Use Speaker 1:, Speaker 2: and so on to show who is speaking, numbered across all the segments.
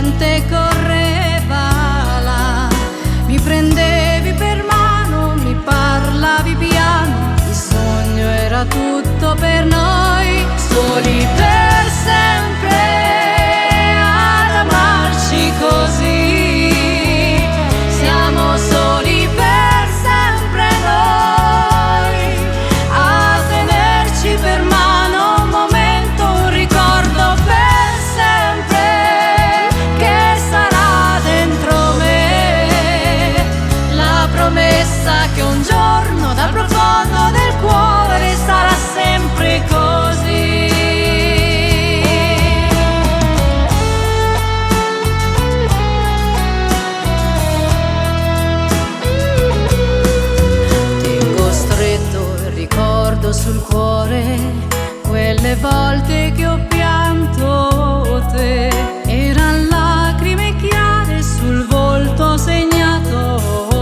Speaker 1: gente correva là, mi prendevi per mano, mi parlavi piano, il sogno era tutto per noi, soli per sempre ad amarci così, siamo soli per sempre noi, a tenerci per mano un momento, un ricordo per sempre che sarà dentro me, la promessa che un giorno dal profondo del cuore sarà sempre così. Tengo stretto il ricordo sul cuore, quelle volte che ho pianto te, eran lacrime chiare sul volto segnato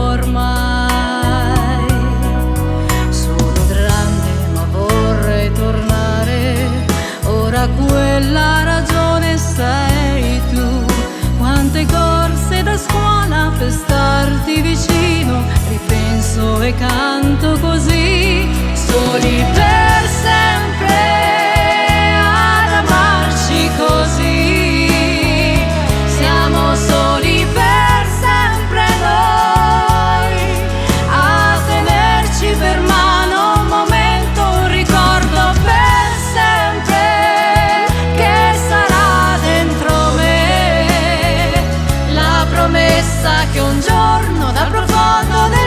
Speaker 1: ormai. Sono grande ma vorrei tornare, ora quella ragione sei tu. Quante corse da scuola per starti vicino, ripenso e canto così, soli per sempre ad amarci così, siamo soli per sempre noi, a tenerci per mano un momento, un ricordo per sempre che sarà dentro me, la promessa che un giorno dal profondo del